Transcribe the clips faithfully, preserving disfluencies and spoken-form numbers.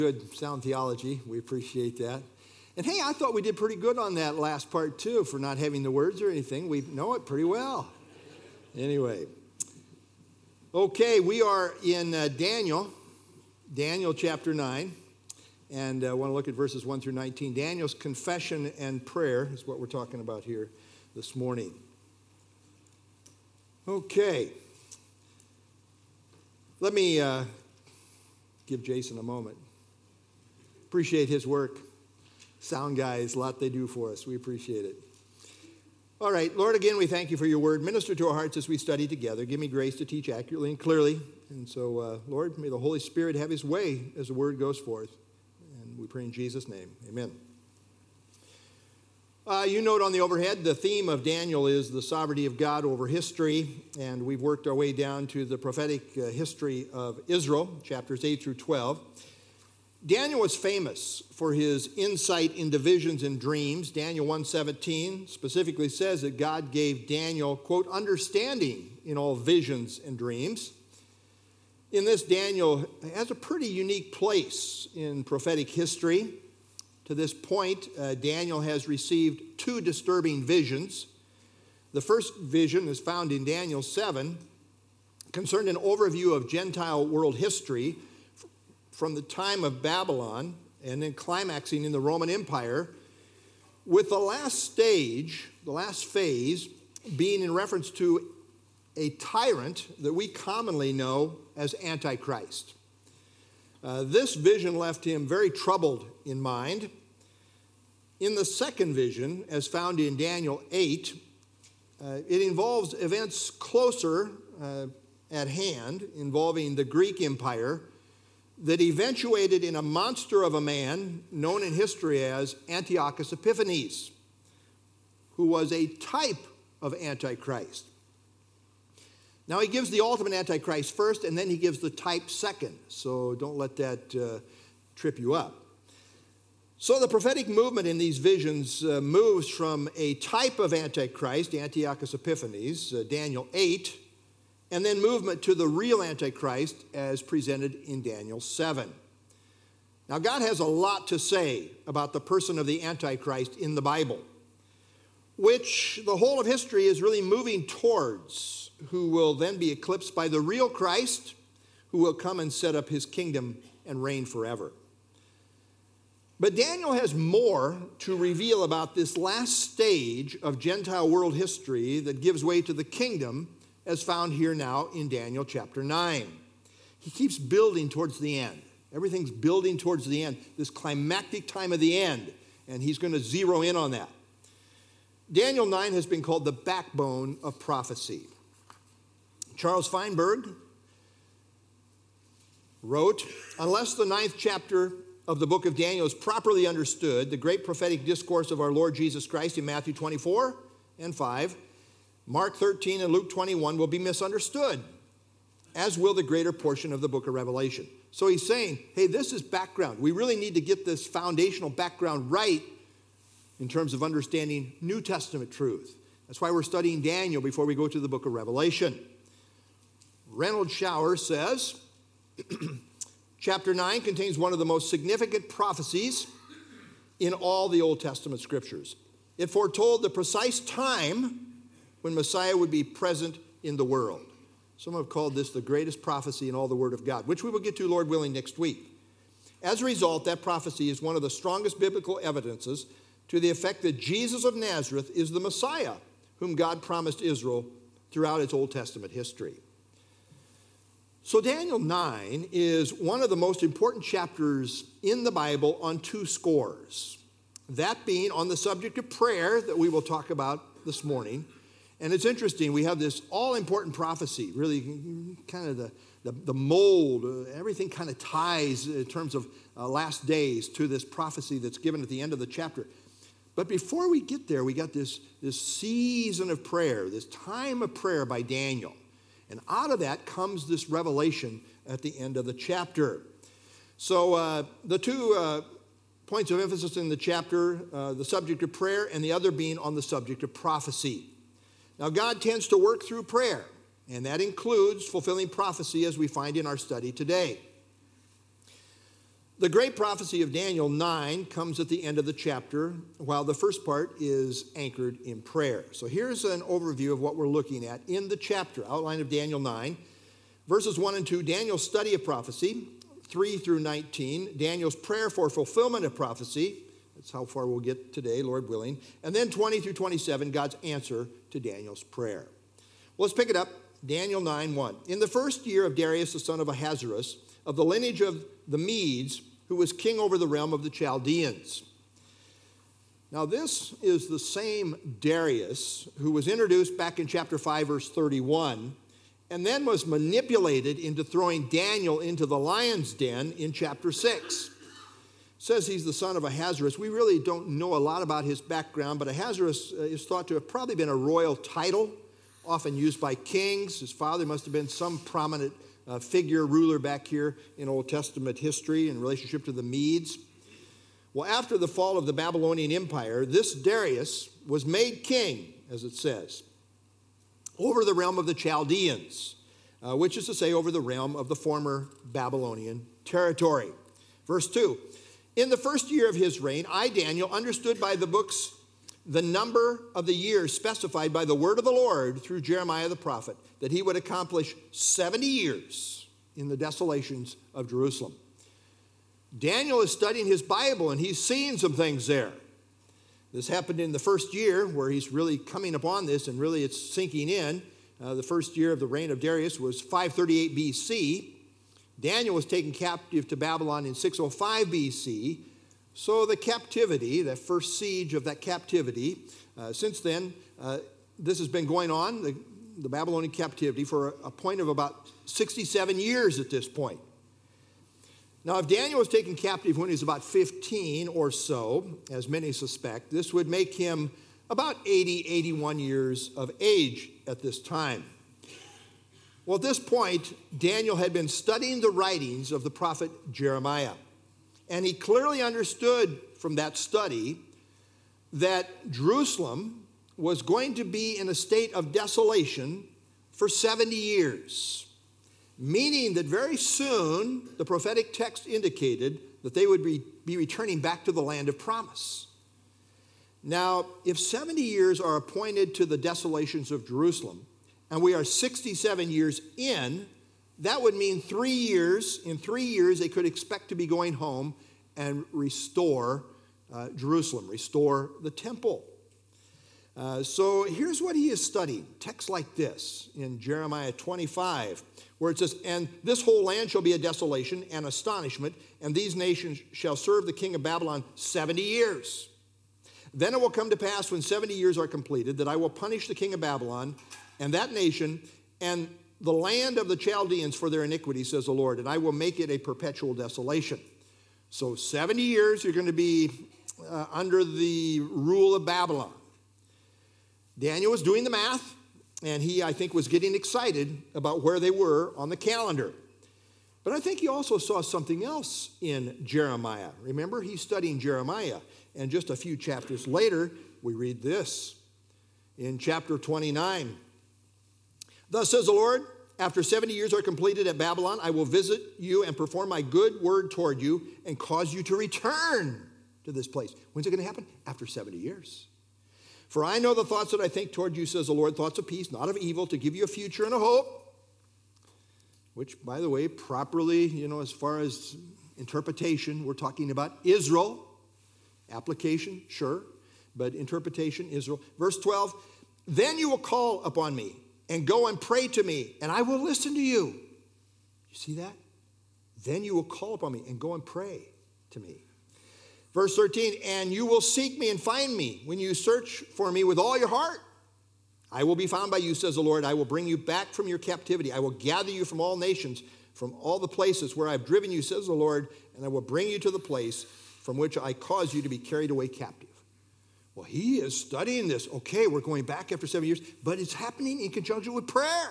Good sound theology. We appreciate that. And hey, I thought we did pretty good on that last part too, for not having the words or anything. We know it pretty well. Anyway. Okay, we are in uh, Daniel, Daniel chapter nine. And I uh, want to look at verses one through nineteen. Daniel's confession and prayer is what we're talking about here this morning. Okay. Let me uh, give Jason a moment. Appreciate his work. Sound guys, a lot they do for us. We appreciate it. All right, Lord, again, we thank you for your word. Minister to our hearts as we study together. Give me grace to teach accurately and clearly. And so, uh, Lord, may the Holy Spirit have his way as the word goes forth. And we pray in Jesus' name. Amen. Uh, you note on the overhead, the theme of Daniel is the sovereignty of God over history. And we've worked our way down to the prophetic uh, history of Israel, chapters eight through twelve. Daniel was famous for his insight into visions and dreams. Daniel one seventeen specifically says that God gave Daniel, quote, understanding in all visions and dreams. In this, Daniel has a pretty unique place in prophetic history. To this point, uh, Daniel has received two disturbing visions. The first vision is found in Daniel seven, concerned an overview of Gentile world history from the time of Babylon and then climaxing in the Roman Empire, with the last stage, the last phase, being in reference to a tyrant that we commonly know as Antichrist. Uh, this vision left him very troubled in mind. In the second vision, as found in Daniel eight, uh, it involves events closer uh, at hand, involving the Greek Empire, that eventuated in a monster of a man known in history as Antiochus Epiphanes, who was a type of Antichrist. Now, he gives the ultimate Antichrist first, and then he gives the type second, so don't let that uh, trip you up. So the prophetic movement in these visions uh, moves from a type of Antichrist, Antiochus Epiphanes, uh, Daniel eight, and then movement to the real Antichrist as presented in Daniel seven. Now, God has a lot to say about the person of the Antichrist in the Bible, which the whole of history is really moving towards, who will then be eclipsed by the real Christ, who will come and set up his kingdom and reign forever. But Daniel has more to reveal about this last stage of Gentile world history that gives way to the kingdom, as found here now in Daniel chapter nine. He keeps building towards the end. Everything's building towards the end, this climactic time of the end, and he's going to zero in on that. Daniel nine has been called the backbone of prophecy. Charles Feinberg wrote, unless the ninth chapter of the book of Daniel is properly understood, the great prophetic discourse of our Lord Jesus Christ in Matthew twenty-four and five, Mark thirteen and Luke twenty-one will be misunderstood, as will the greater portion of the book of Revelation. So he's saying, hey, this is background. We really need to get this foundational background right in terms of understanding New Testament truth. That's why we're studying Daniel before we go to the book of Revelation. Reynold Schauer says, chapter nine contains one of the most significant prophecies in all the Old Testament scriptures. It foretold the precise time when Messiah would be present in the world. Some have called this the greatest prophecy in all the Word of God, which we will get to, Lord willing, next week. As a result, that prophecy is one of the strongest biblical evidences to the effect that Jesus of Nazareth is the Messiah, whom God promised Israel throughout its Old Testament history. So Daniel nine is one of the most important chapters in the Bible on two scores. That being on the subject of prayer that we will talk about this morning. And it's interesting, we have this all-important prophecy, really kind of the, the, the mold, uh, everything kind of ties in terms of uh, last days to this prophecy that's given at the end of the chapter. But before we get there, we got this, this season of prayer, this time of prayer by Daniel. And out of that comes this revelation at the end of the chapter. So uh, the two uh, points of emphasis in the chapter, uh, the subject of prayer and the other being on the subject of prophecy. Now, God tends to work through prayer, and that includes fulfilling prophecy as we find in our study today. The great prophecy of Daniel nine comes at the end of the chapter, while the first part is anchored in prayer. So here's an overview of what we're looking at in the chapter, outline of Daniel nine. Verses one and two, Daniel's study of prophecy. three through nineteen, Daniel's prayer for fulfillment of prophecy. That's how far we'll get today, Lord willing. And then twenty through twenty-seven, God's answer to Daniel's prayer. Well, let's pick it up. Daniel nine one. In the first year of Darius, the son of Ahasuerus, of the lineage of the Medes, who was king over the realm of the Chaldeans. Now, this is the same Darius who was introduced back in chapter five, verse thirty-one, and then was manipulated into throwing Daniel into the lion's den in chapter six. It says he's the son of Ahasuerus. We really don't know a lot about his background, but Ahasuerus is thought to have probably been a royal title, often used by kings. His father must have been some prominent uh, figure, ruler back here in Old Testament history in relationship to the Medes. Well, after the fall of the Babylonian Empire, this Darius was made king, as it says, over the realm of the Chaldeans, uh, which is to say, over the realm of the former Babylonian territory. Verse two, in the first year of his reign, I, Daniel, understood by the books the number of the years specified by the word of the Lord through Jeremiah the prophet, that he would accomplish seventy years in the desolations of Jerusalem. Daniel is studying his Bible, and he's seeing some things there. This happened in the first year, where he's really coming upon this, and really it's sinking in. Uh, the first year of the reign of Darius was five thirty-eight B C. Daniel was taken captive to Babylon in six oh five B C. So the captivity, that first siege of that captivity, uh, since then, uh, this has been going on, the, the Babylonian captivity, for a, a point of about sixty-seven years at this point. Now, if Daniel was taken captive when he was about fifteen or so, as many suspect, this would make him about eighty, eighty-one years of age at this time. Well, at this point, Daniel had been studying the writings of the prophet Jeremiah. And he clearly understood from that study that Jerusalem was going to be in a state of desolation for seventy years. Meaning that very soon, the prophetic text indicated that they would be, be returning back to the land of promise. Now, if seventy years are appointed to the desolations of Jerusalem, and we are sixty-seven years in, that would mean three years, in three years they could expect to be going home and restore uh, Jerusalem, restore the temple. Uh, so here's what he is studying. Texts like this in Jeremiah twenty-five, where it says, and this whole land shall be a desolation and astonishment, and these nations shall serve the king of Babylon seventy years. Then it will come to pass when seventy years are completed that I will punish the king of Babylon and that nation and the land of the Chaldeans for their iniquity, says the Lord, and I will make it a perpetual desolation. So seventy years you're going to be uh, under the rule of Babylon. Daniel was doing the math, and he, I think, was getting excited about where they were on the calendar. But I think he also saw something else in Jeremiah. Remember, he's studying Jeremiah, and just a few chapters later, we read this in chapter twenty-nine. Thus says the Lord, after seventy years are completed at Babylon, I will visit you and perform my good word toward you and cause you to return to this place. When's it going to happen? After seventy years. For I know the thoughts that I think toward you, says the Lord, thoughts of peace, not of evil, to give you a future and a hope. Which, by the way, properly, you know, as far as interpretation, we're talking about Israel. Application, sure, but interpretation, Israel. Verse twelve, then you will call upon me and go and pray to me, and I will listen to you. You see that? Then you will call upon me and go and pray to me. Verse thirteen, and you will seek me and find me when you search for me with all your heart. I will be found by you, says the Lord. I will bring you back from your captivity. I will gather you from all nations, from all the places where I've driven you, says the Lord, and I will bring you to the place from which I caused you to be carried away captive. Well, he is studying this. Okay, we're going back after seven years, but it's happening in conjunction with prayer.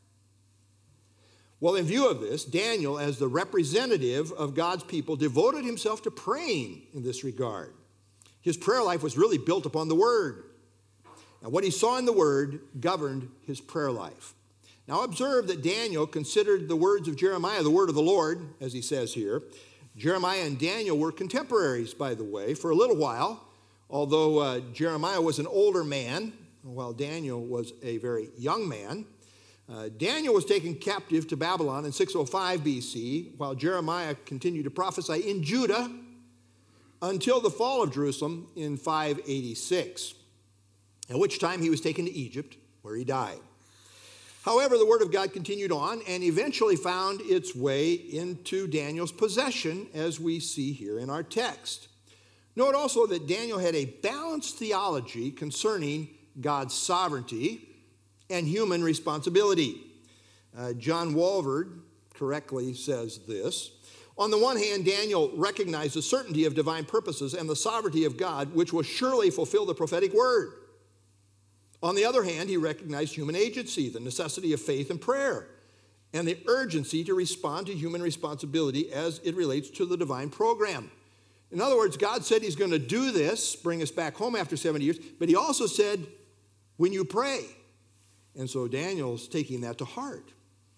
Well, in view of this, Daniel, as the representative of God's people, devoted himself to praying in this regard. His prayer life was really built upon the Word. And what he saw in the Word governed his prayer life. Now observe that Daniel considered the words of Jeremiah, the word of the Lord, as he says here, Jeremiah and Daniel were contemporaries, by the way, for a little while, although uh, Jeremiah was an older man, while Daniel was a very young man. Uh, Daniel was taken captive to Babylon in six oh five B C, while Jeremiah continued to prophesy in Judah until the fall of Jerusalem in five eighty-six, at which time he was taken to Egypt, where he died. However, the word of God continued on and eventually found its way into Daniel's possession, as we see here in our text. Note also that Daniel had a balanced theology concerning God's sovereignty and human responsibility. Uh, John Walvoord correctly says this: on the one hand, Daniel recognized the certainty of divine purposes and the sovereignty of God, which will surely fulfill the prophetic word. On the other hand, he recognized human agency, the necessity of faith and prayer, and the urgency to respond to human responsibility as it relates to the divine program. In other words, God said he's going to do this, bring us back home after seventy years, but he also said, when you pray. And so Daniel's taking that to heart.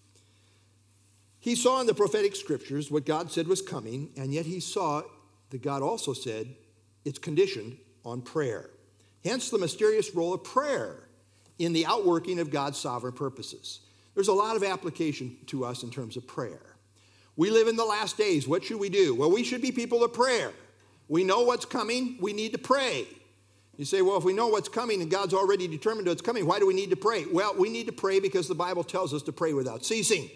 He saw in the prophetic scriptures what God said was coming, and yet he saw that God also said it's conditioned on prayer. Hence the mysterious role of prayer in the outworking of God's sovereign purposes. There's a lot of application to us in terms of prayer. We live in the last days. What should we do? Well, we should be people of prayer. We know what's coming. We need to pray. You say, well, if we know what's coming and God's already determined what's coming, why do we need to pray? Well, we need to pray because the Bible tells us to pray without ceasing.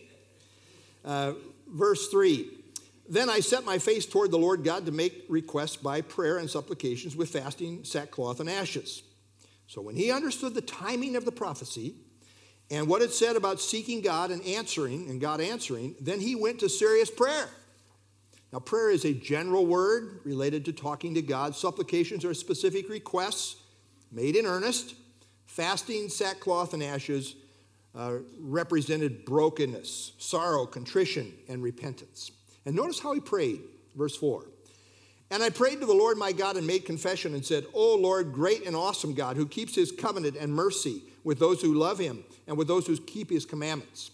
Uh, verse three, then I set my face toward the Lord God to make requests by prayer and supplications with fasting, sackcloth, and ashes. So when he understood the timing of the prophecy and what it said about seeking God and answering, and God answering, then he went to serious prayer. Now, prayer is a general word related to talking to God. Supplications are specific requests made in earnest. Fasting, sackcloth, and ashes uh, represented brokenness, sorrow, contrition, and repentance. And notice how he prayed, verse four. And I prayed to the Lord my God and made confession and said, O Lord, great and awesome God, who keeps his covenant and mercy with those who love him and with those who keep his commandments.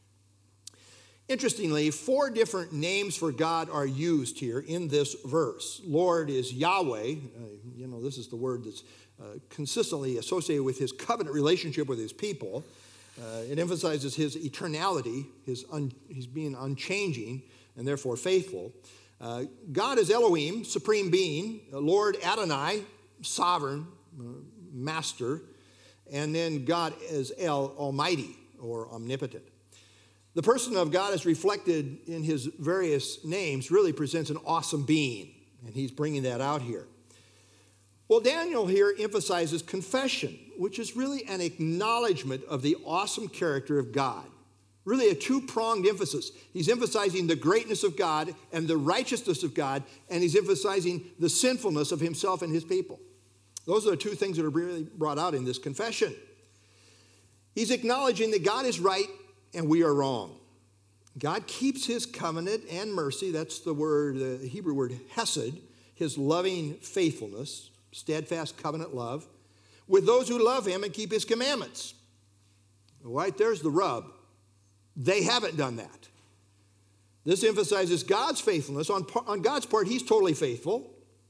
Interestingly, four different names for God are used here in this verse. Lord is Yahweh. Uh, you know, this is the word that's uh, consistently associated with his covenant relationship with his people. Uh, it emphasizes his eternality, his un- he's being unchanging and therefore faithful. Uh, God is Elohim, supreme being. Lord Adonai, sovereign, uh, master. And then God is El, almighty or omnipotent. The person of God as reflected in his various names really presents an awesome being, and he's bringing that out here. Well, Daniel here emphasizes confession, which is really an acknowledgement of the awesome character of God. Really a two-pronged emphasis. He's emphasizing the greatness of God and the righteousness of God, and he's emphasizing the sinfulness of himself and his people. Those are the two things that are really brought out in this confession. He's acknowledging that God is right and we are wrong. God keeps his covenant and mercy. That's the word, the Hebrew word hesed, his loving faithfulness, steadfast covenant love, with those who love him and keep his commandments. Right, there's the rub. They haven't done that. This emphasizes God's faithfulness. On, on God's part, he's totally faithful.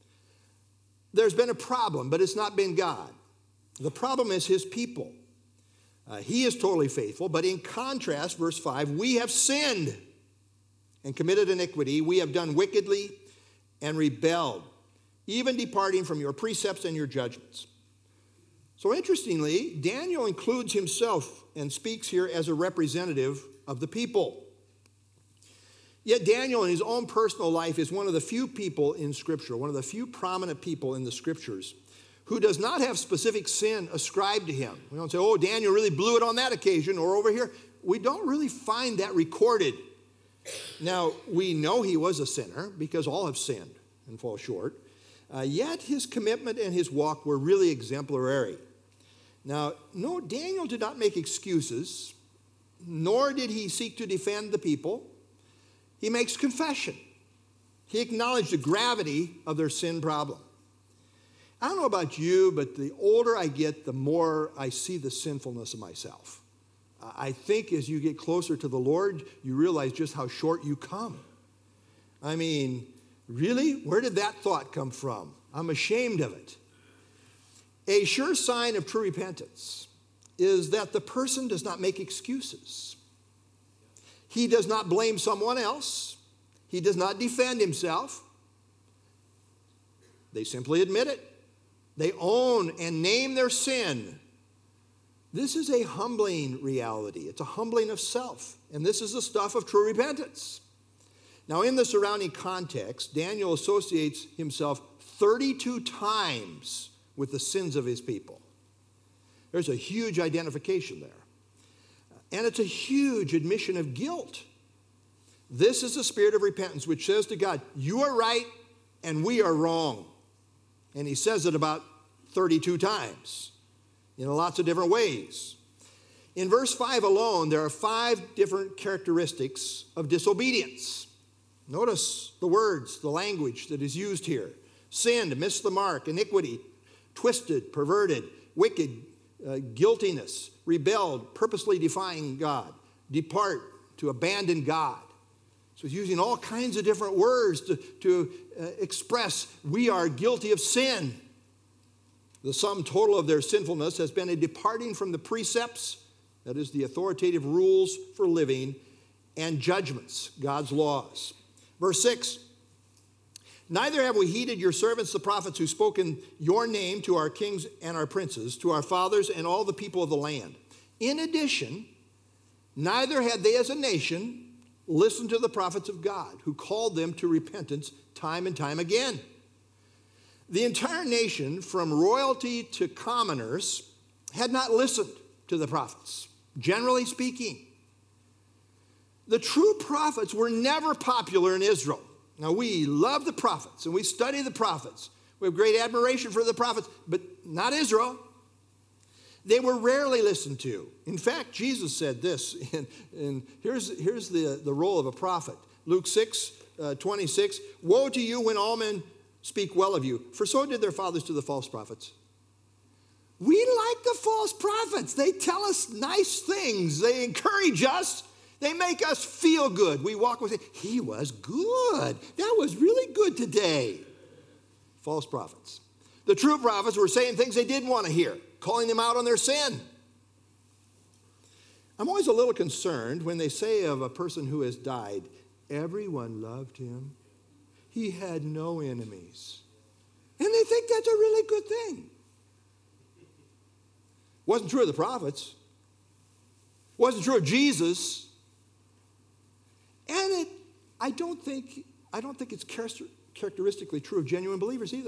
There's been a problem, but it's not been God. The problem is his people. Uh, he is totally faithful, but in contrast, verse five, we have sinned and committed iniquity. We have done wickedly and rebelled, even departing from your precepts and your judgments. So interestingly, Daniel includes himself and speaks here as a representative of the people. Yet Daniel in his own personal life is one of the few people in Scripture, one of the few prominent people in the Scriptures who does not have specific sin ascribed to him. We don't say, oh, Daniel really blew it on that occasion or over here. We don't really find that recorded. Now, we know he was a sinner because all have sinned and fall short. Uh, yet his commitment and his walk were really exemplary. Now, no, Daniel did not make excuses, nor did he seek to defend the people. He makes confession. He acknowledged the gravity of their sin problem. I don't know about you, but the older I get, the more I see the sinfulness of myself. I think as you get closer to the Lord, you realize just how short you come. I mean, really? Where did that thought come from? I'm ashamed of it. A sure sign of true repentance is that the person does not make excuses. He does not blame someone else. He does not defend himself. They simply admit it. They own and name their sin. This is a humbling reality. It's a humbling of self. And this is the stuff of true repentance. Now, in the surrounding context, Daniel associates himself thirty-two times with the sins of his people. There's a huge identification there. And it's a huge admission of guilt. This is the spirit of repentance, which says to God, you are right and we are wrong. And he says it about thirty-two times in lots of different ways. In verse five alone, there are five different characteristics of disobedience. Notice the words, the language that is used here. Sinned, missed the mark, iniquity, twisted, perverted, wicked, uh, guiltiness, rebelled, purposely defying God, depart, to abandon God. So he's using all kinds of different words to, to uh, express we are guilty of sin. The sum total of their sinfulness has been a departing from the precepts, that is the authoritative rules for living, and judgments, God's laws. Verse six, neither have we heeded your servants, the prophets, who spoke in your name to our kings and our princes, to our fathers and all the people of the land. In addition, neither had they as a nation listened to the prophets of God, who called them to repentance time and time again. The entire nation, from royalty to commoners, had not listened to the prophets, generally speaking. The true prophets were never popular in Israel. Now, we love the prophets, and we study the prophets. We have great admiration for the prophets, but not Israel. They were rarely listened to. In fact, Jesus said this, and, and here's, here's the, the role of a prophet. Luke six, uh, twenty-six, woe to you when all men speak well of you, for so did their fathers to the false prophets. We like the false prophets. They tell us nice things. They encourage us. They make us feel good. We walk with it. He was good. That was really good today. False prophets. The true prophets were saying things they didn't want to hear, calling them out on their sin. I'm always a little concerned when they say of a person who has died, everyone loved him. He had no enemies. And they think that's a really good thing. Wasn't true of the prophets. Wasn't true of Jesus. And it, I don't think, I don't think it's characteristically true of genuine believers either.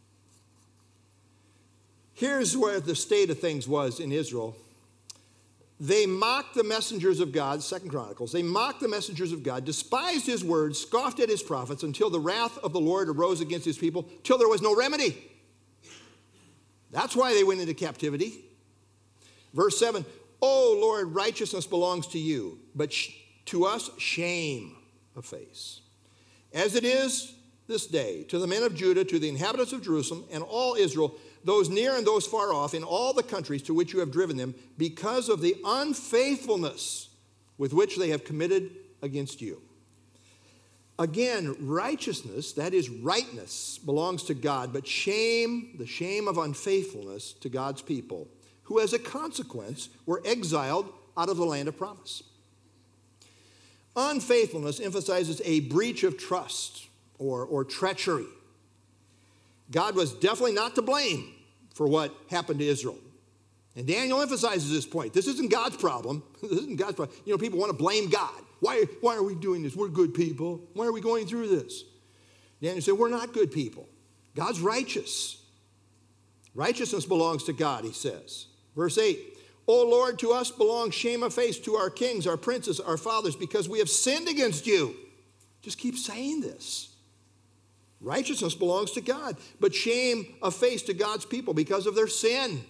Here's where the state of things was in Israel. They mocked the messengers of God, Second Chronicles. They mocked the messengers of God, despised his words, scoffed at his prophets, until the wrath of the Lord arose against his people, till there was no remedy. That's why they went into captivity. Verse seven, O Lord, righteousness belongs to you, but sh- to us shame of face. As it is this day, to the men of Judah, to the inhabitants of Jerusalem, and all Israel, those near and those far off, in all the countries to which you have driven them, because of the unfaithfulness with which they have committed against you. Again, righteousness, that is rightness, belongs to God, but shame, the shame of unfaithfulness, to God's people, who as a consequence were exiled out of the land of promise. Unfaithfulness emphasizes a breach of trust or, or treachery. God was definitely not to blame for what happened to Israel. And Daniel emphasizes this point. This isn't God's problem. This isn't God's problem. You know, people want to blame God. Why, why are we doing this? We're good people. Why are we going through this? Daniel said, we're not good people. God's righteous. Righteousness belongs to God, he says. Verse eight, O Lord, to us belongs shame of face, to our kings, our princes, our fathers, because we have sinned against you. Just keep saying this. Righteousness belongs to God, but shame of face to God's people because of their sin.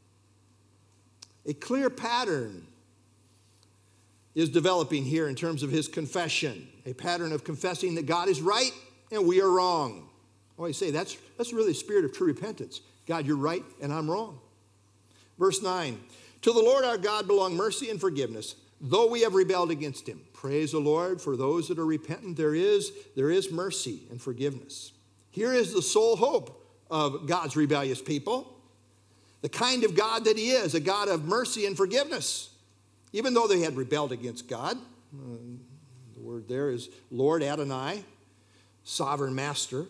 A clear pattern is developing here in terms of his confession, a pattern of confessing that God is right and we are wrong. I always say that's, that's really the spirit of true repentance. God, you're right and I'm wrong. Verse nine, to the Lord our God belong mercy and forgiveness, though we have rebelled against him. Praise the Lord, for those that are repentant, there is, there is mercy and forgiveness. Here is the sole hope of God's rebellious people. The kind of God that he is, a God of mercy and forgiveness. Even though they had rebelled against God, uh, the word there is Lord Adonai, sovereign master.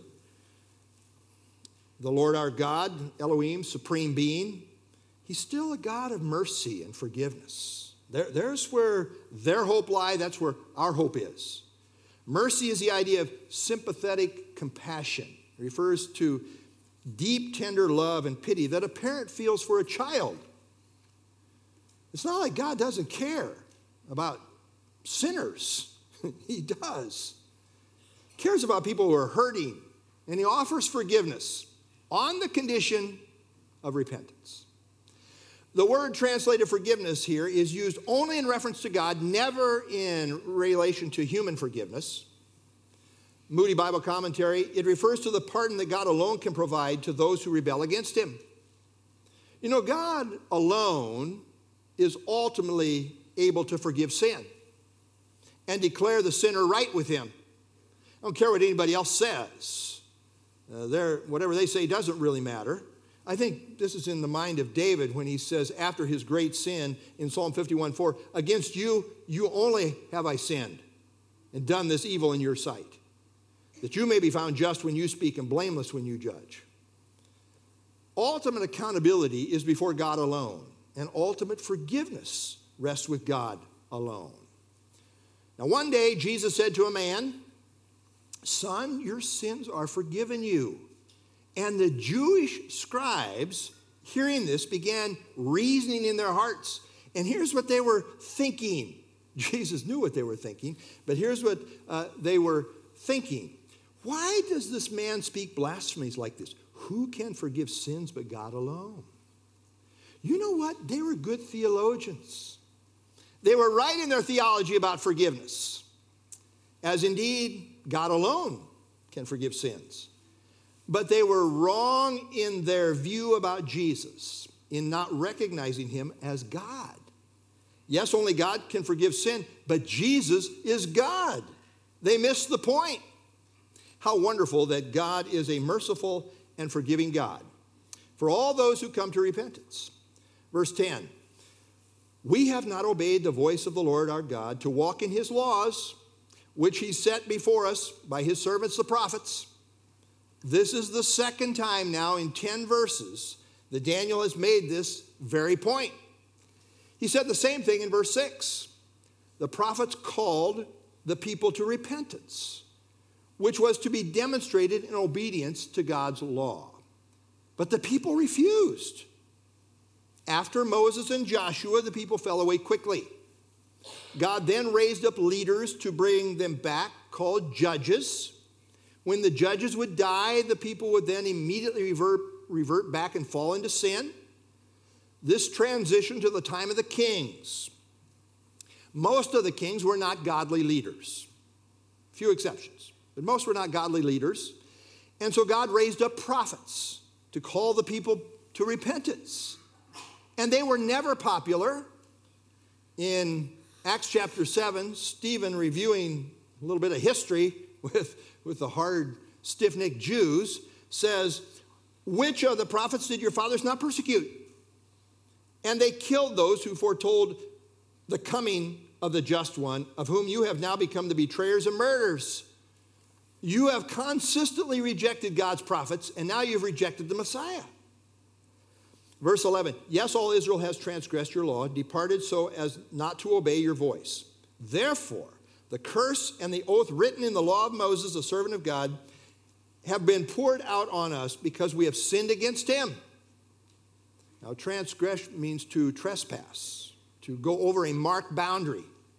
The Lord our God, Elohim, supreme being, he's still a God of mercy and forgiveness. There, there's where their hope lies. That's where our hope is. Mercy is the idea of sympathetic compassion. It refers to deep, tender love and pity that a parent feels for a child. It's not like God doesn't care about sinners. He does. He cares about people who are hurting, and he offers forgiveness on the condition of repentance. The word translated forgiveness here is used only in reference to God, never in relation to human forgiveness. Moody Bible Commentary, it refers to the pardon that God alone can provide to those who rebel against him. You know, God alone is ultimately able to forgive sin and declare the sinner right with him. I don't care what anybody else says. Uh, whatever they say doesn't really matter. I think this is in the mind of David when he says after his great sin in Psalm fifty-one four, against you, you only have I sinned and done this evil in your sight, that you may be found just when you speak and blameless when you judge. Ultimate accountability is before God alone, and ultimate forgiveness rests with God alone. Now, one day, Jesus said to a man, son, your sins are forgiven you. And the Jewish scribes, hearing this, began reasoning in their hearts. And here's what they were thinking. Jesus knew what they were thinking, but here's what uh, they were thinking. Why does this man speak blasphemies like this? Who can forgive sins but God alone? You know what? They were good theologians. They were right in their theology about forgiveness, as indeed God alone can forgive sins. But they were wrong in their view about Jesus, in not recognizing him as God. Yes, only God can forgive sin, but Jesus is God. They missed the point. How wonderful that God is a merciful and forgiving God for all those who come to repentance. Verse ten, we have not obeyed the voice of the Lord our God to walk in his laws, which he set before us by his servants the prophets. This is the second time now in ten verses that Daniel has made this very point. He said the same thing in verse six. The prophets called the people to repentance, which was to be demonstrated in obedience to God's law. But the people refused. After Moses and Joshua, the people fell away quickly. God then raised up leaders to bring them back, called judges. When the judges would die, the people would then immediately revert, revert back and fall into sin. This transitioned to the time of the kings. Most of the kings were not godly leaders. Few exceptions, but most were not godly leaders. And so God raised up prophets to call the people to repentance. And they were never popular. In Acts chapter seven, Stephen, reviewing a little bit of history with, with the hard, stiff-necked Jews, says, which of the prophets did your fathers not persecute? And they killed those who foretold the coming of the just one, of whom you have now become the betrayers and murderers. You have consistently rejected God's prophets, and now you've rejected the Messiah. Verse eleven, yes, all Israel has transgressed your law, departed so as not to obey your voice. Therefore, the curse and the oath written in the law of Moses, the servant of God, have been poured out on us because we have sinned against him. Now, transgress means to trespass, to go over a marked boundary.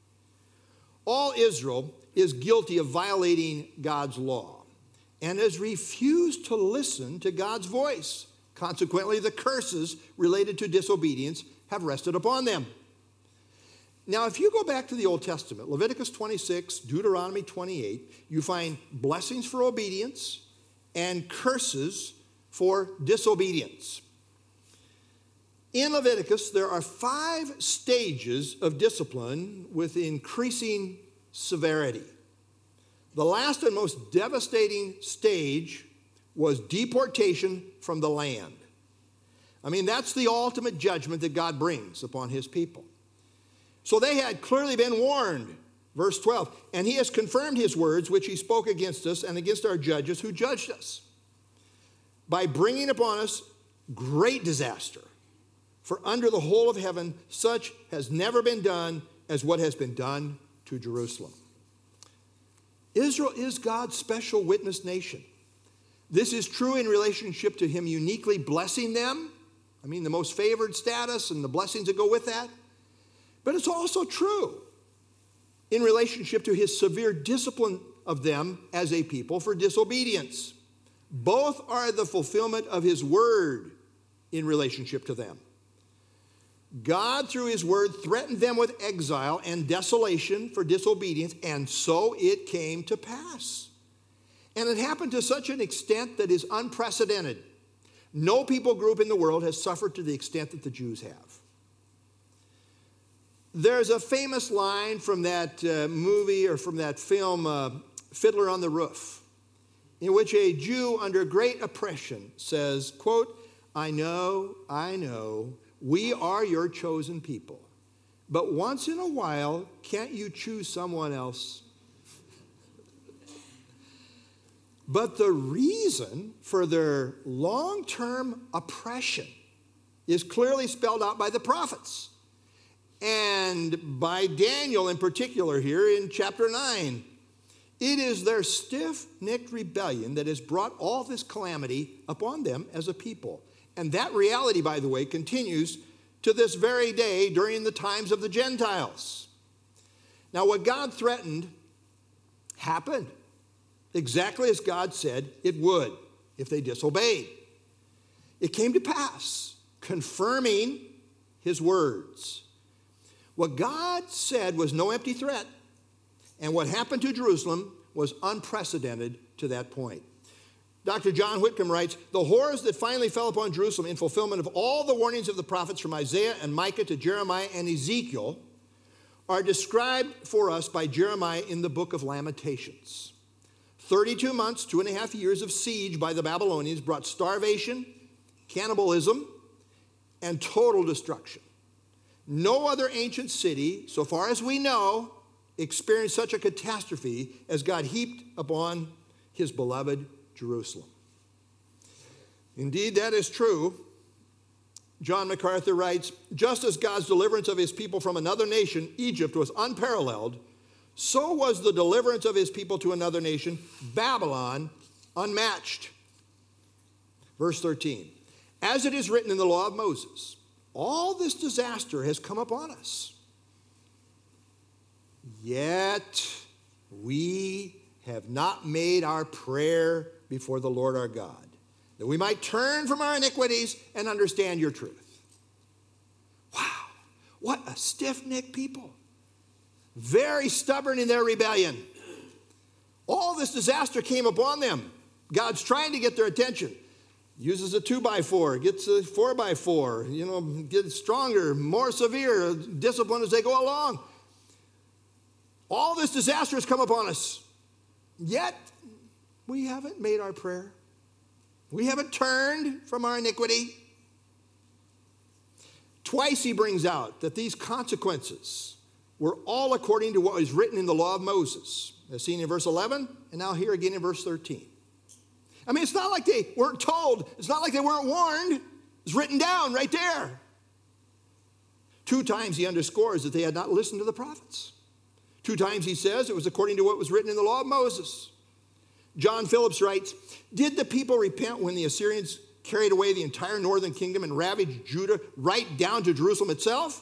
All Israel is guilty of violating God's law and has refused to listen to God's voice. Consequently, the curses related to disobedience have rested upon them. Now, if you go back to the Old Testament, Leviticus twenty-six, Deuteronomy twenty-eight, you find blessings for obedience and curses for disobedience. In Leviticus, there are five stages of discipline with increasing severity. The last and most devastating stage was deportation from the land. I mean, that's the ultimate judgment that God brings upon his people. So they had clearly been warned. Verse twelve, and he has confirmed his words which he spoke against us and against our judges who judged us, by bringing upon us great disaster. For under the whole of heaven, such has never been done as what has been done to Jerusalem. Israel is God's special witness nation. This is true in relationship to him uniquely blessing them. I mean, the most favored status and the blessings that go with that. But it's also true in relationship to his severe discipline of them as a people for disobedience. Both are the fulfillment of his word in relationship to them. God, through his word, threatened them with exile and desolation for disobedience, and so it came to pass. And it happened to such an extent that is unprecedented. No people group in the world has suffered to the extent that the Jews have. There's a famous line from that uh, movie or from that film, uh, Fiddler on the Roof, in which a Jew under great oppression says, quote, I know, I know, we are your chosen people, but once in a while, can't you choose someone else? But the reason for their long-term oppression is clearly spelled out by the prophets. And by Daniel in particular here in chapter nine. It is their stiff-necked rebellion that has brought all this calamity upon them as a people. And that reality, by the way, continues to this very day during the times of the Gentiles. Now, what God threatened happened exactly as God said it would if they disobeyed. It came to pass, confirming his words. What God said was no empty threat, and what happened to Jerusalem was unprecedented to that point. Doctor John Whitcomb writes, the horrors that finally fell upon Jerusalem in fulfillment of all the warnings of the prophets from Isaiah and Micah to Jeremiah and Ezekiel are described for us by Jeremiah in the book of Lamentations. thirty-two months, two and a half years of siege by the Babylonians brought starvation, cannibalism, and total destruction. No other ancient city, so far as we know, experienced such a catastrophe as God heaped upon his beloved Jerusalem. Indeed, that is true. John MacArthur writes, just as God's deliverance of his people from another nation, Egypt, was unparalleled, so was the deliverance of his people to another nation, Babylon, unmatched. Verse thirteen, as it is written in the law of Moses, all this disaster has come upon us. Yet we have not made our prayer before the Lord our God, that we might turn from our iniquities and understand your truth. Wow, what a stiff-necked people. Very stubborn in their rebellion. All this disaster came upon them. God's trying to get their attention. Uses a two by four, gets a four by four, you know, gets stronger, more severe discipline as they go along. All this disaster has come upon us. Yet, we haven't made our prayer. We haven't turned from our iniquity. Twice he brings out that these consequences were all according to what was written in the law of Moses, as seen in verse eleven, and now here again in verse thirteen. I mean, it's not like they weren't told. It's not like they weren't warned. It's written down right there. Two times he underscores that they had not listened to the prophets. Two times he says it was according to what was written in the law of Moses. John Phillips writes, did the people repent when the Assyrians carried away the entire northern kingdom and ravaged Judah right down to Jerusalem itself?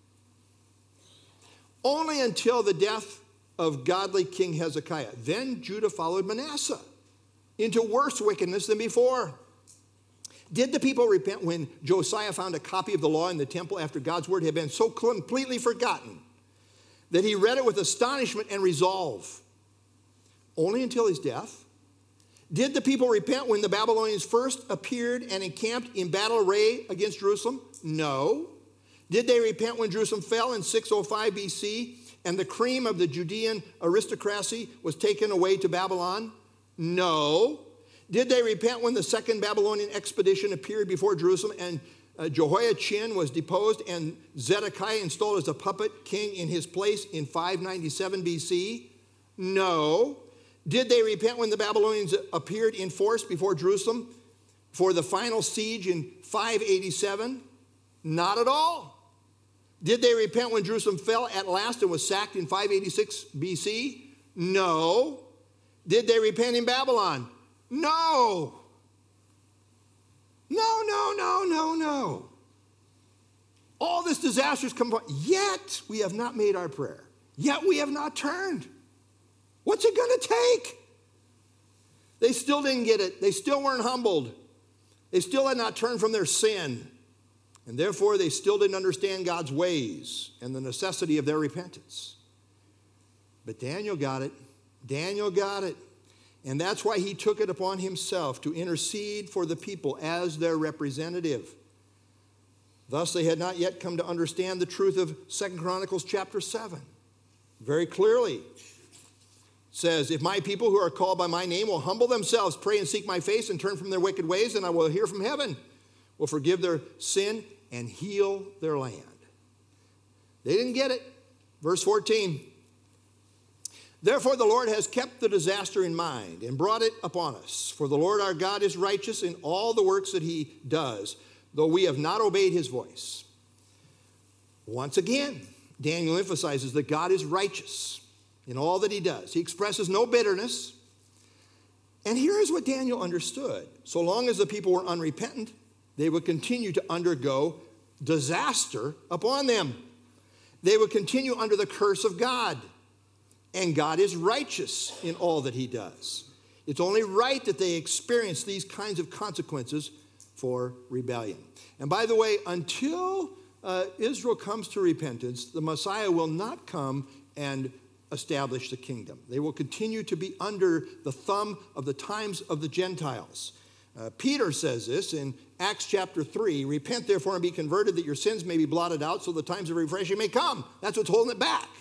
Only until the death of godly King Hezekiah. Then Judah followed Manasseh into worse wickedness than before. Did the people repent when Josiah found a copy of the law in the temple after God's word had been so completely forgotten that he read it with astonishment and resolve? Only until his death. Did the people repent when the Babylonians first appeared and encamped in battle array against Jerusalem? No. Did they repent when Jerusalem fell in six oh five B C and the cream of the Judean aristocracy was taken away to Babylon? No. Did they repent when the second Babylonian expedition appeared before Jerusalem and uh, Jehoiachin was deposed and Zedekiah installed as a puppet king in his place in five ninety-seven B C? No. Did they repent when the Babylonians appeared in force before Jerusalem for the final siege in five eighty-seven? Not at all. Did they repent when Jerusalem fell at last and was sacked in five eighty-six B C? No. Did they repent in Babylon? No. No, no, no, no, no. All this disaster has come upon, yet we have not made our prayer. Yet we have not turned. What's it going to take? They still didn't get it. They still weren't humbled. They still had not turned from their sin. And therefore, they still didn't understand God's ways and the necessity of their repentance. But Daniel got it. Daniel got it. And that's why he took it upon himself to intercede for the people as their representative. Thus, they had not yet come to understand the truth of Second Chronicles chapter seven. Very clearly says, if my people who are called by my name will humble themselves, pray and seek my face and turn from their wicked ways, then I will hear from heaven, will forgive their sin and heal their land. They didn't get it. Verse fourteen. Therefore the Lord has kept the disaster in mind and brought it upon us. For the Lord our God is righteous in all the works that he does, though we have not obeyed his voice. Once again, Daniel emphasizes that God is righteous in all that he does. He expresses no bitterness. And here is what Daniel understood. So long as the people were unrepentant, they would continue to undergo disaster upon them. They would continue under the curse of God. And God is righteous in all that he does. It's only right that they experience these kinds of consequences for rebellion. And by the way, until uh, Israel comes to repentance, the Messiah will not come and establish the kingdom. They will continue to be under the thumb of the times of the Gentiles. Uh, Peter says this in Acts chapter three, repent therefore and be converted that your sins may be blotted out so the times of refreshing may come. That's what's holding it back.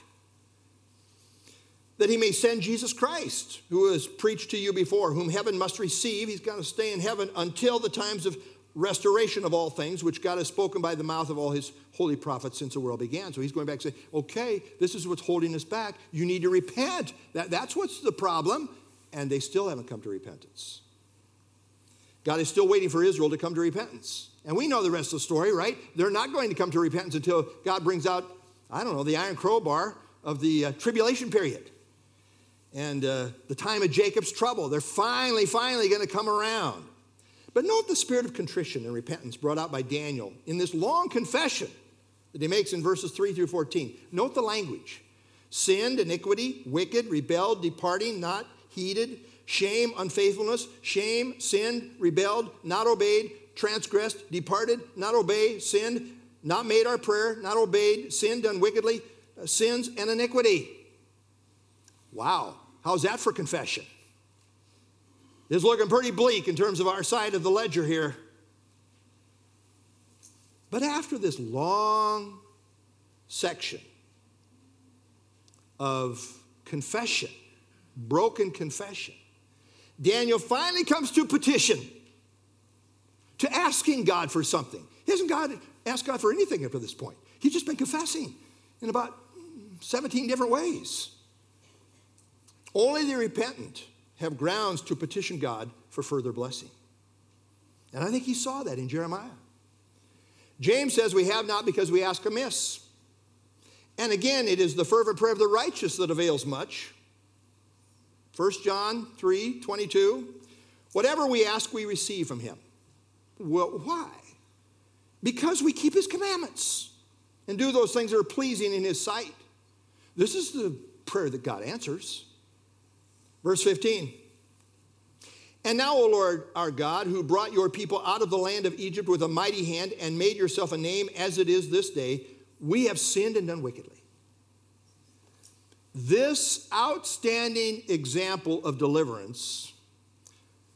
That he may send Jesus Christ, who has preached to you before, whom heaven must receive. He's going to stay in heaven until the times of restoration of all things, which God has spoken by the mouth of all his holy prophets since the world began. So he's going back and saying, okay, this is what's holding us back. You need to repent. That, that's what's the problem. And they still haven't come to repentance. God is still waiting for Israel to come to repentance. And we know the rest of the story, right? They're not going to come to repentance until God brings out, I don't know, the iron crowbar of the uh, tribulation period. And uh, the time of Jacob's trouble. They're finally, finally going to come around. But note the spirit of contrition and repentance brought out by Daniel in this long confession that he makes in verses three through fourteen. Note the language. Sinned, iniquity, wicked, rebelled, departing, not heeded, shame, unfaithfulness, shame, sinned, rebelled, not obeyed, transgressed, departed, not obeyed, sinned, not made our prayer, not obeyed, sinned, done wickedly, uh, sins, and iniquity. Wow, how's that for confession? It's looking pretty bleak in terms of our side of the ledger here. But after this long section of confession, broken confession, Daniel finally comes to petition, to asking God for something. He hasn't God asked God for anything up to this point. He's just been confessing in about seventeen different ways. Only the repentant have grounds to petition God for further blessing. And I think he saw that in Jeremiah. James says we have not because we ask amiss. And again, it is the fervent prayer of the righteous that avails much. First John three twenty-two. Whatever we ask, we receive from him. Well, why? Because we keep his commandments and do those things that are pleasing in his sight. This is the prayer that God answers. Verse fifteen. And now, O Lord our God, who brought your people out of the land of Egypt with a mighty hand and made yourself a name as it is this day, we have sinned and done wickedly. This outstanding example of deliverance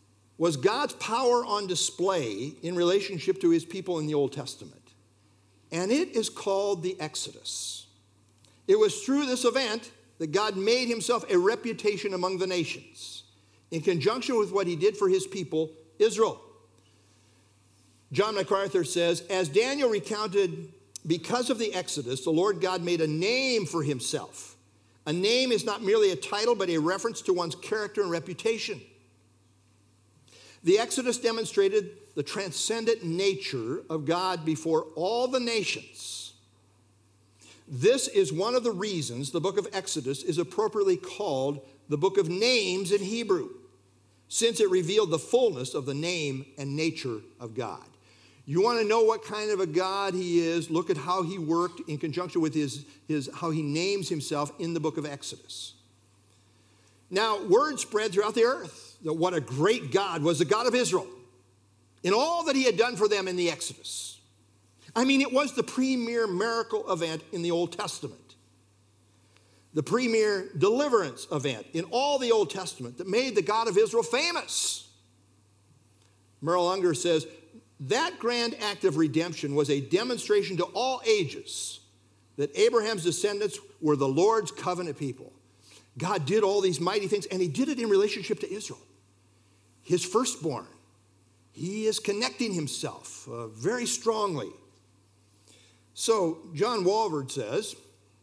was God's power on display in relationship to his people in the Old Testament. And it is called the Exodus. It was through this event that God made himself a reputation among the nations in conjunction with what he did for his people, Israel. John MacArthur says, as Daniel recounted, because of the Exodus, the Lord God made a name for himself. A name is not merely a title, but a reference to one's character and reputation. The Exodus demonstrated the transcendent nature of God before all the nations. This is one of the reasons the book of Exodus is appropriately called the book of names in Hebrew, since it revealed the fullness of the name and nature of God. You want to know what kind of a God he is, look at how he worked in conjunction with his, his how he names himself in the book of Exodus. Now, word spread throughout the earth that what a great God was the God of Israel in all that he had done for them in the Exodus. I mean, it was the premier miracle event in the Old Testament, the premier deliverance event in all the Old Testament that made the God of Israel famous. Merrill Unger says, that grand act of redemption was a demonstration to all ages that Abraham's descendants were the Lord's covenant people. God did all these mighty things, and he did it in relationship to Israel, his firstborn. He is connecting himself uh, very strongly. So John Walvoord says,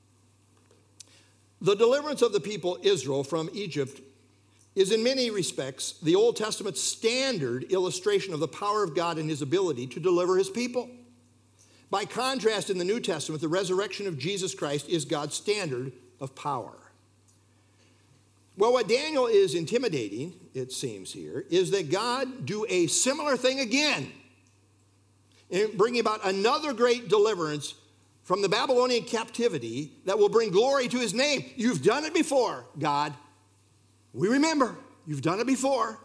the deliverance of the people Israel from Egypt is in many respects the Old Testament standard illustration of the power of God and his ability to deliver his people. By contrast, in the New Testament, the resurrection of Jesus Christ is God's standard of power. Well, what Daniel is intimidating, it seems here, is that God do a similar thing again in bringing about another great deliverance from the Babylonian captivity that will bring glory to his name. You've done it before, God. We remember, you've done it before.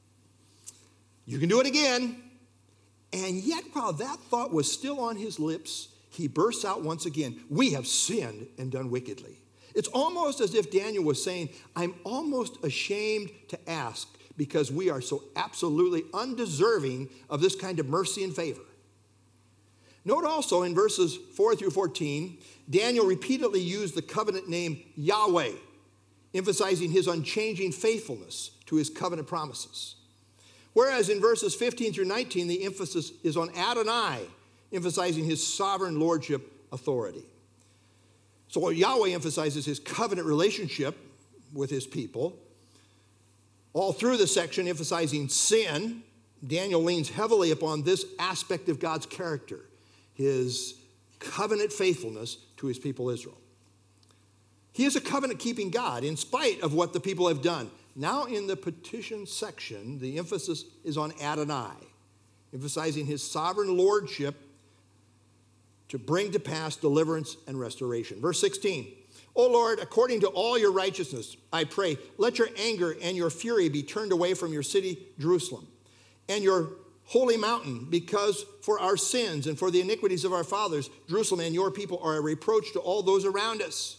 You can do it again. And yet, while that thought was still on his lips, he bursts out once again, we have sinned and done wickedly. It's almost as if Daniel was saying, I'm almost ashamed to ask because we are so absolutely undeserving of this kind of mercy and favor. Note also in verses four through fourteen, Daniel repeatedly used the covenant name Yahweh, emphasizing his unchanging faithfulness to his covenant promises. Whereas in verses fifteen through nineteen, the emphasis is on Adonai, emphasizing his sovereign lordship authority. So Yahweh emphasizes his covenant relationship with his people. All through the section emphasizing sin, Daniel leans heavily upon this aspect of God's character, his covenant faithfulness to his people Israel. He is a covenant-keeping God in spite of what the people have done. Now in the petition section, the emphasis is on Adonai, emphasizing his sovereign lordship to bring to pass deliverance and restoration. Verse sixteen, O Lord, according to all your righteousness, I pray, let your anger and your fury be turned away from your city, Jerusalem, and your holy mountain, because for our sins and for the iniquities of our fathers, Jerusalem and your people are a reproach to all those around us.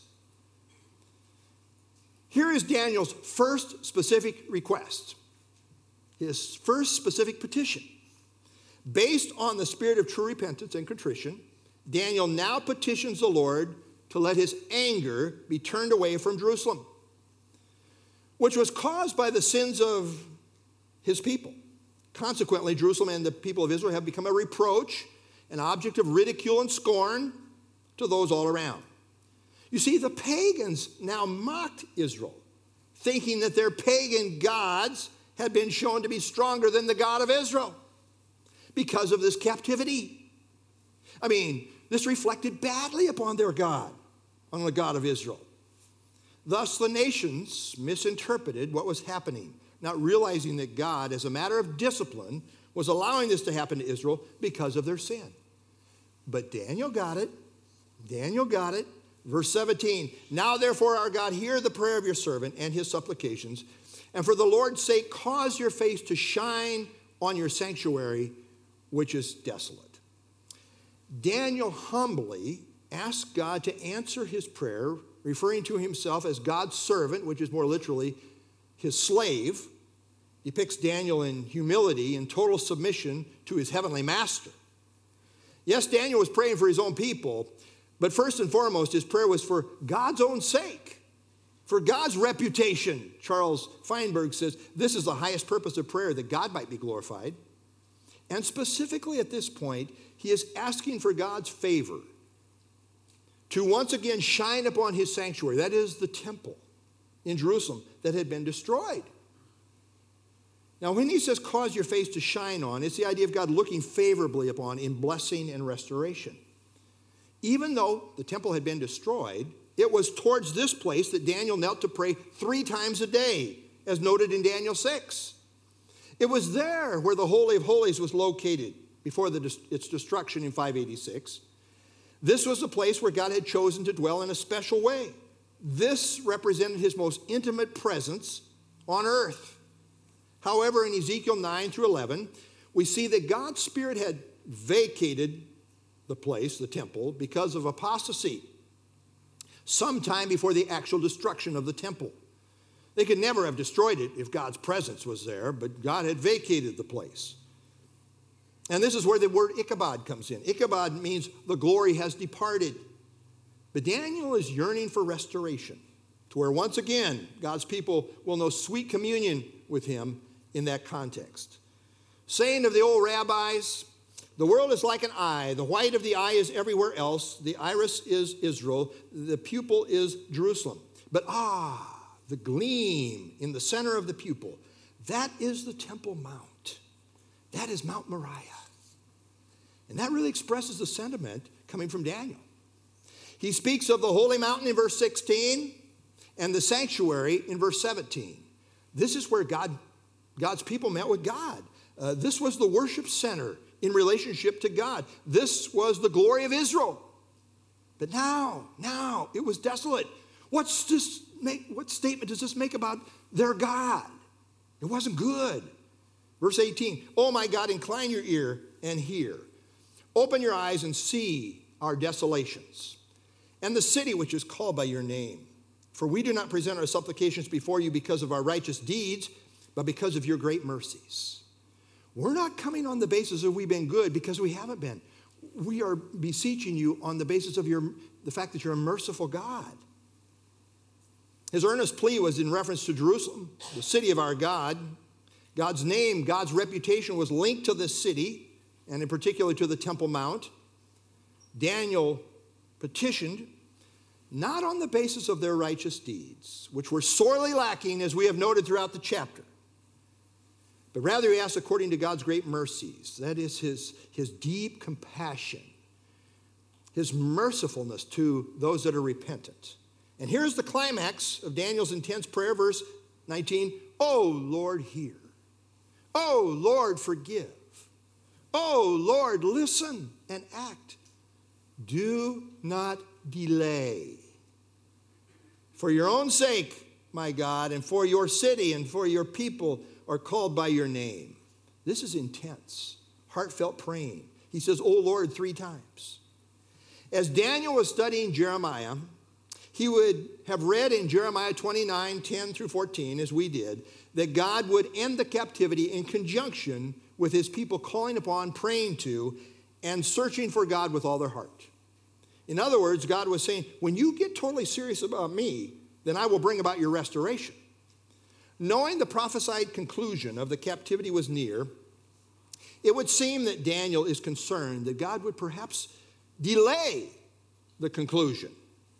Here is Daniel's first specific request, his first specific petition. Based on the spirit of true repentance and contrition, Daniel now petitions the Lord to let his anger be turned away from Jerusalem, which was caused by the sins of his people. Consequently, Jerusalem and the people of Israel have become a reproach, an object of ridicule and scorn to those all around. You see, the pagans now mocked Israel, thinking that their pagan gods had been shown to be stronger than the God of Israel because of this captivity. I mean, this reflected badly upon their God, on the God of Israel. Thus, the nations misinterpreted what was happening, not realizing that God, as a matter of discipline, was allowing this to happen to Israel because of their sin. But Daniel got it. Daniel got it. Verse seventeen, now therefore, our God, hear the prayer of your servant and his supplications, and for the Lord's sake, cause your face to shine on your sanctuary, which is desolate. Daniel humbly asked God to answer his prayer, referring to himself as God's servant, which is more literally his slave, depicts Daniel in humility and total submission to his heavenly master. Yes, Daniel was praying for his own people, but first and foremost, his prayer was for God's own sake, for God's reputation. Charles Feinberg says, this is the highest purpose of prayer, that God might be glorified. And specifically at this point, he is asking for God's favor to once again shine upon his sanctuary, that is the temple in Jerusalem that had been destroyed. Now, when he says cause your face to shine on, it's the idea of God looking favorably upon in blessing and restoration. Even though the temple had been destroyed, it was towards this place that Daniel knelt to pray three times a day, as noted in Daniel six. It was there where the Holy of Holies was located before the, its destruction in five eighty-six. This was the place where God had chosen to dwell in a special way. This represented his most intimate presence on earth. However, in Ezekiel nine through eleven, we see that God's Spirit had vacated the place, the temple, because of apostasy, sometime before the actual destruction of the temple. They could never have destroyed it if God's presence was there, but God had vacated the place. And this is where the word Ichabod comes in. Ichabod means the glory has departed. But Daniel is yearning for restoration, to where once again God's people will know sweet communion with him in that context. Saying of the old rabbis, the world is like an eye. The white of the eye is everywhere else. The iris is Israel. The pupil is Jerusalem. But ah, the gleam in the center of the pupil, that is the Temple Mount. That is Mount Moriah. And that really expresses the sentiment coming from Daniel. He speaks of the holy mountain in verse sixteen and the sanctuary in verse seventeen. This is where God, God's people met with God. Uh, this was the worship center in relationship to God. This was the glory of Israel. But now, now, it was desolate. What's this make, what statement does this make about their God? It wasn't good. Verse eighteen, oh my God, incline your ear and hear. Open your eyes and see our desolations and the city which is called by your name. For we do not present our supplications before you because of our righteous deeds, but because of your great mercies. We're not coming on the basis of we've been good, because we haven't been. We are beseeching you on the basis of your, the fact that you're a merciful God. His earnest plea was in reference to Jerusalem, the city of our God. God's name, God's reputation was linked to this city, and in particular to the Temple Mount. Daniel petitioned not on the basis of their righteous deeds, which were sorely lacking, as we have noted throughout the chapter, but rather he asked according to God's great mercies. That is his, his deep compassion, his mercifulness to those that are repentant. And here's the climax of Daniel's intense prayer, verse nineteen. Oh, Lord, hear. Oh, Lord, forgive. Oh, Lord, listen and act. Do not delay. For your own sake, my God, and for your city and for your people are called by your name. This is intense, heartfelt praying. He says, oh, Lord, three times. As Daniel was studying Jeremiah, he would have read in Jeremiah twenty-nine, ten through fourteen, as we did, that God would end the captivity in conjunction with his people calling upon, praying to, and searching for God with all their heart. In other words, God was saying, when you get totally serious about me, then I will bring about your restoration. Knowing the prophesied conclusion of the captivity was near, it would seem that Daniel is concerned that God would perhaps delay the conclusion.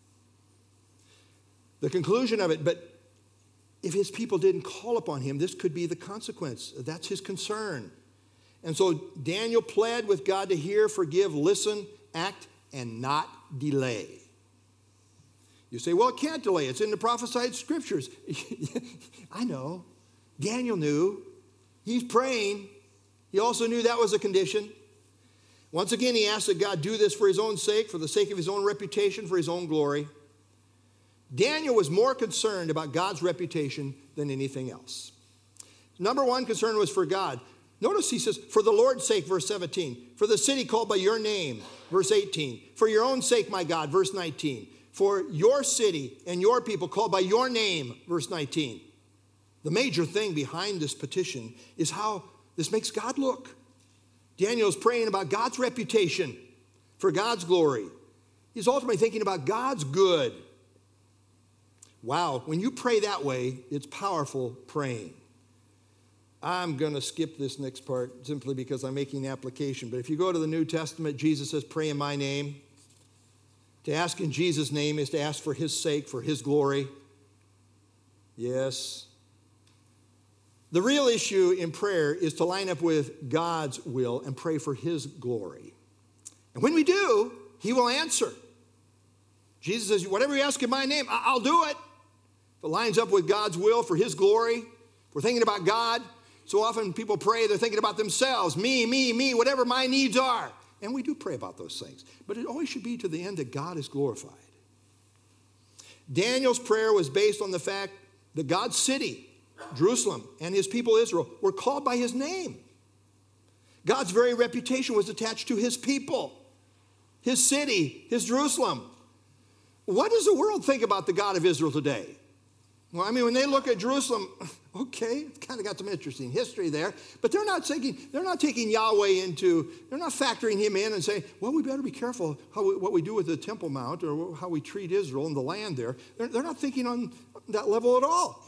The conclusion of it, but if his people didn't call upon him, this could be the consequence. That's his concern. And so Daniel pled with God to hear, forgive, listen, act, and not delay. You say, well, it can't delay. It's in the prophesied scriptures. I know. Daniel knew. He's praying. He also knew that was a condition. Once again, he asked that God do this for his own sake, for the sake of his own reputation, for his own glory. Daniel was more concerned about God's reputation than anything else. Number one concern was for God. Notice he says, for the Lord's sake, verse seventeen. For the city called by your name, verse eighteen. For your own sake, my God, verse nineteen. For your city and your people called by your name, verse nineteen. The major thing behind this petition is how this makes God look. Daniel's praying about God's reputation for God's glory. He's ultimately thinking about God's good. Wow, when you pray that way, it's powerful praying. I'm going to skip this next part simply because I'm making the application. But if you go to the New Testament, Jesus says, pray in my name. To ask in Jesus' name is to ask for his sake, for his glory. Yes. The real issue in prayer is to line up with God's will and pray for his glory. And when we do, he will answer. Jesus says, whatever you ask in my name, I'll do it. If it lines up with God's will for his glory, if we're thinking about God, so often people pray, they're thinking about themselves, me, me, me, whatever my needs are. And we do pray about those things. But it always should be to the end that God is glorified. Daniel's prayer was based on the fact that God's city, Jerusalem, and his people Israel were called by his name. God's very reputation was attached to his people, his city, his Jerusalem. What does the world think about the God of Israel today? Well, I mean, when they look at Jerusalem, okay, it's kind of got some interesting history there, but they're not taking, they're not taking Yahweh into, they're not factoring him in and saying, well, we better be careful how we, what we do with the Temple Mount or how we treat Israel and the land there. They're, they're not thinking on that level at all.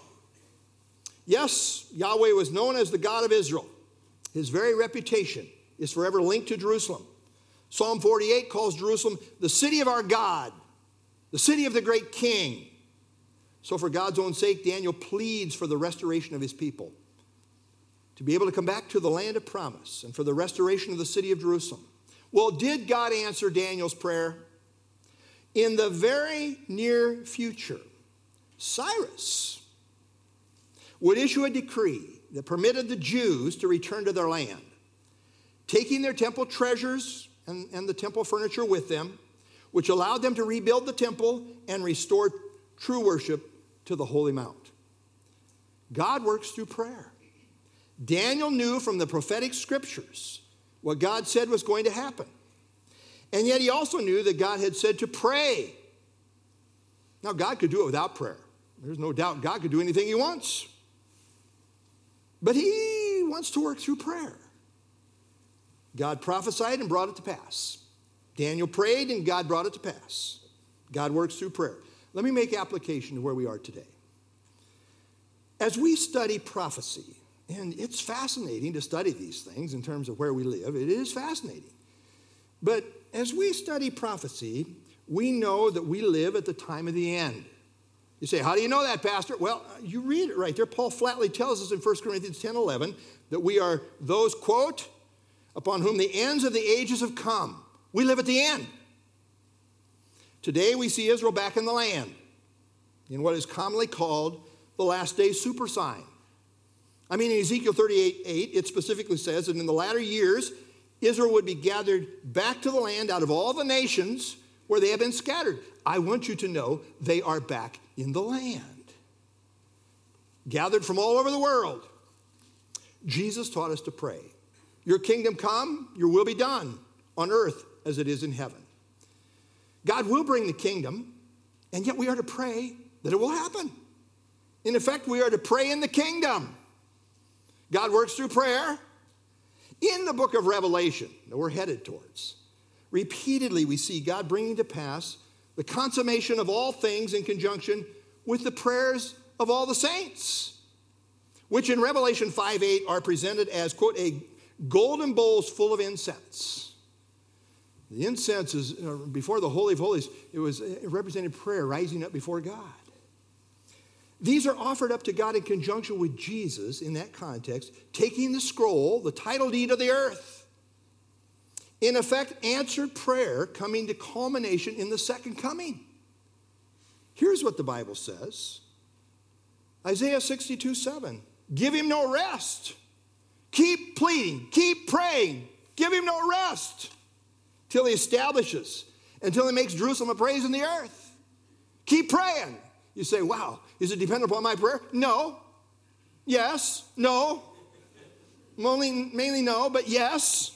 Yes, Yahweh was known as the God of Israel. His very reputation is forever linked to Jerusalem. Psalm forty-eight calls Jerusalem the city of our God, the city of the great king. So for God's own sake, Daniel pleads for the restoration of his people, to be able to come back to the land of promise and for the restoration of the city of Jerusalem. Well, did God answer Daniel's prayer? In the very near future, Cyrus would issue a decree that permitted the Jews to return to their land, taking their temple treasures and, and the temple furniture with them, which allowed them to rebuild the temple and restore true worship to the Holy Mount. God works through prayer. Daniel knew from the prophetic scriptures what God said was going to happen. And yet he also knew that God had said to pray. Now, God could do it without prayer. There's no doubt God could do anything he wants. But he wants to work through prayer. God prophesied and brought it to pass. Daniel prayed and God brought it to pass. God works through prayer. Let me make application to where we are today. As we study prophecy, and it's fascinating to study these things in terms of where we live, it is fascinating. But as we study prophecy, we know that we live at the time of the end. You say, how do you know that, Pastor? Well, you read it right there. Paul flatly tells us in First Corinthians ten eleven that we are those, quote, upon whom the ends of the ages have come. We live at the end. Today we see Israel back in the land in what is commonly called the last day super sign. I mean, in Ezekiel thirty-eight eight, it specifically says that in the latter years, Israel would be gathered back to the land out of all the nations where they have been scattered. I want you to know they are back in the land, gathered from all over the world. Jesus taught us to pray. Your kingdom come, your will be done on earth as it is in heaven. God will bring the kingdom, and yet we are to pray that it will happen. In effect, we are to pray in the kingdom. God works through prayer. In the book of Revelation that we're headed towards, repeatedly we see God bringing to pass the consummation of all things in conjunction with the prayers of all the saints, which in Revelation five eight are presented as, quote, a golden bowls full of incense. The incense is, you know, before the Holy of Holies, it was it represented prayer rising up before God. These are offered up to God in conjunction with Jesus in that context, taking the scroll, the title deed of the earth. In effect, answered prayer coming to culmination in the second coming. Here's what the Bible says. Isaiah sixty-two seven. Give him no rest. Keep pleading. Keep praying. Give him no rest till he establishes, until he makes Jerusalem a praise in the earth. Keep praying. You say, wow, is it dependent upon my prayer? No. Yes. No. Only, mainly no, but yes.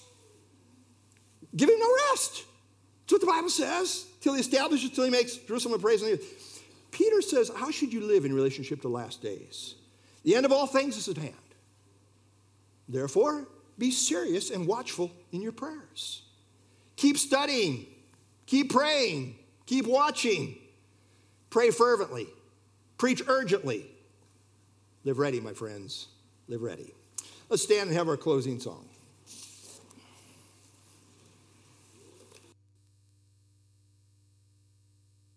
Give him no rest. That's what the Bible says. Till he establishes, till he makes Jerusalem a praise in the earth. Peter says, how should you live in relationship to last days? The end of all things is at hand. Therefore, be serious and watchful in your prayers. Keep studying. Keep praying. Keep watching. Pray fervently. Preach urgently. Live ready, my friends. Live ready. Let's stand and have our closing song.